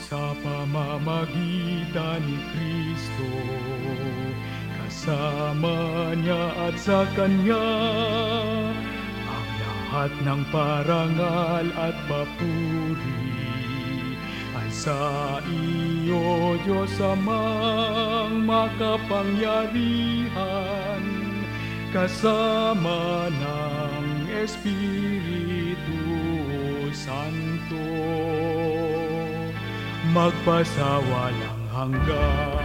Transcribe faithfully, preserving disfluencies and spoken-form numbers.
sa pamamagitan ni Kristo. Kasama niya at sa Kanya ang lahat ng parangal at papuri ay sa iyo, Diyos Amang makapangyarihan, kasama ng Espiritu Santo, magpasawalang hanggan.